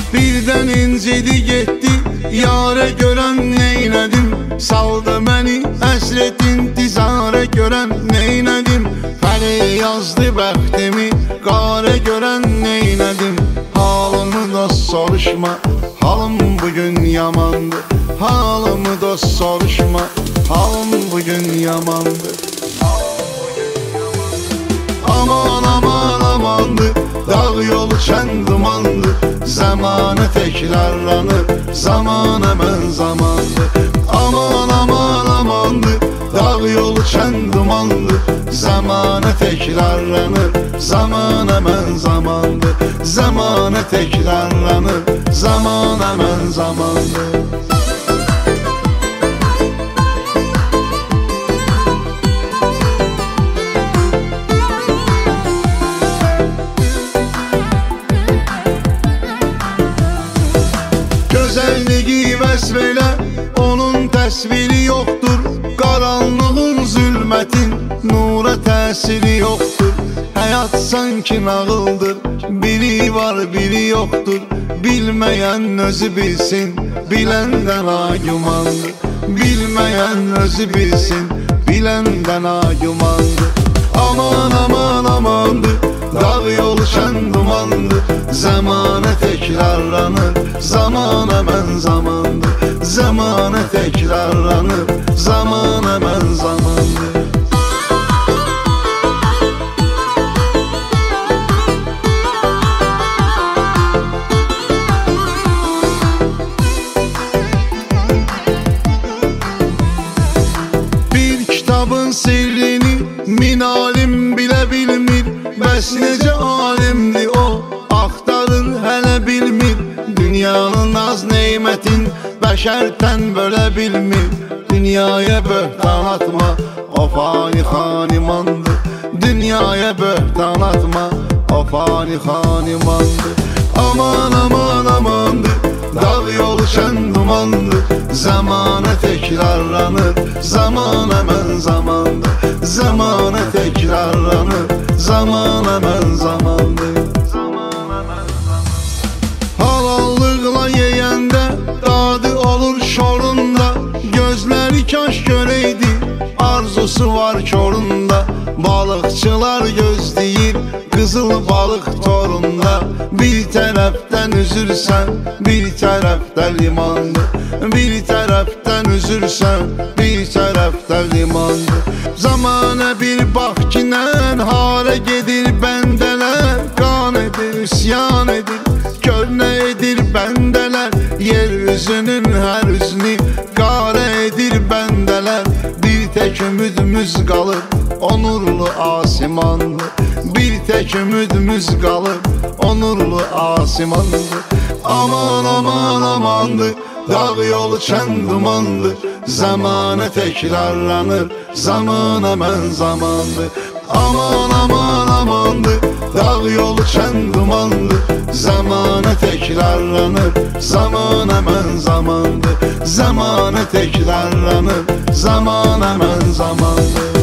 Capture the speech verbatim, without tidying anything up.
Birdən incidi getdi, yara görən neylədim? Saldı məni əsrət intizara görən neylədim? Fəli yazdı bəxtimi, qara görən neylədim? Halımı da soruşma, halım bugün yamandı. Halımı da soruşma, halım bugün yamandı. Aman aman amandı, dağ yolu çən dumandı. Zamanı tekrarlanır, zaman hemen zamandı. Aman aman amandı, dağ yolu çən dumandı. Zamanı tekrarlanır, zaman hemen zamandı. Zamanı tekrarlanır, zaman hemen zamandı. Gözəlliyi vəsf elə, onun təsviri yoxdur. Qaranlığın, zülmətin, nura təsiri yoxdur. Həyat sanki nağıldır, biri var, biri yoxdur. Bilməyən özü bilsin, biləndən agümandır. Bilməyən özü bilsin, biləndən agümandır. Aman aman amandır, dağ yolu şən dumandır. Zamanı tekrarlanır, zaman hemen zamandır. Zamanı tekrarlanır, zaman hemen zamandır. Bir kitabın sirrini min alim bilə bilmir. Bəs necə alimdir o, axtarır hələ bilmir. Dünyanın az neymətin bəşərtən bölə bilmir. Dünyaya böhtan atma, o fani xanimandır. Dünyaya böhtan atma, o fani xanimandır. Aman aman amandır, dağ yolu şən dumandır. Zamanı tekrarlanır, zaman hemen zamandır. Zamanı tekrarlanır, zaman hemen zamandır. Halallıqla yeyəndə dadı olur şorunda. Gözləri kaş görəydi, arzusu var korunda. Balıqçılar gözləyir qızıl balıq torunda. Bir tərəfdən üzürsən, bir tərəfdən limandır. Bir tərəfdən üzürsən, bir tərəfdən limandır. Zamanə bir bax ki nən hara gedir bəndələr. Qan edir, üsyan edir, köhnə edir bəndələr. Yeryüzünün hər üzünü qara edir bəndələr. Bir tək ümidimiz qalır, o nurlu asimandır. Bir tək ümidimiz qalır, o nurlu asimandır. Aman aman amandır, dağ yolu çən dumandır. Zamanı tekrarlanır, zaman hemen zamandır. Aman aman amandır, dağ yolu çən dumandır. Zamanı tekrarlanır, zaman hemen zamandır. Zamanı tekrarlanır, zaman hemen zamandır.